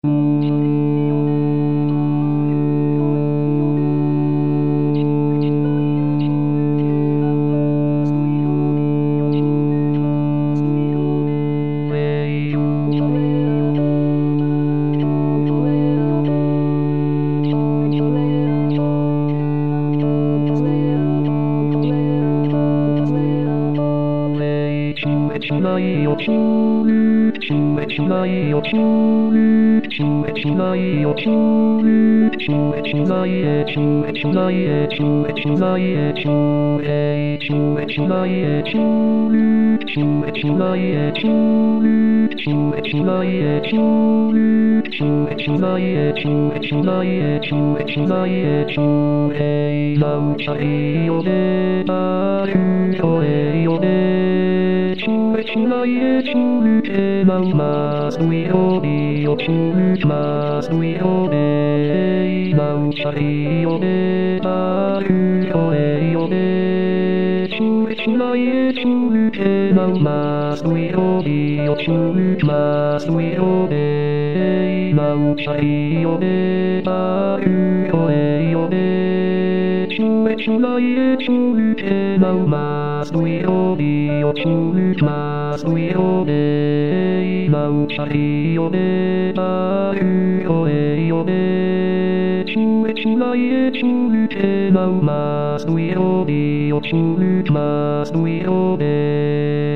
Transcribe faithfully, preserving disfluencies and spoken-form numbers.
ないよ、チューチューしないよ、チューチューしないよ、チューチューしないえ、チューしないえ、チューしないえ、チューえ、チューしないえ、チューチューしないえ、チューチューしないえ、チューチューしないえ、チューしないえ、チューしないえ、チューえ、なんちゃいよね、あるよえよね、チューしないえ、チューえ、なんますよりよ、チューますよね、なんちゃいよね、あるよえよね、チューしないえ、チューえ、なんますよりよ、チューますよね、なんちゃいよね、あるよえよね、チューしないえ、チューえ、なんますよりよ、チューますよね、なんちゃいよね、あるよえよね、チューしないえ、チューえ、なんますよりよ、チューますよね。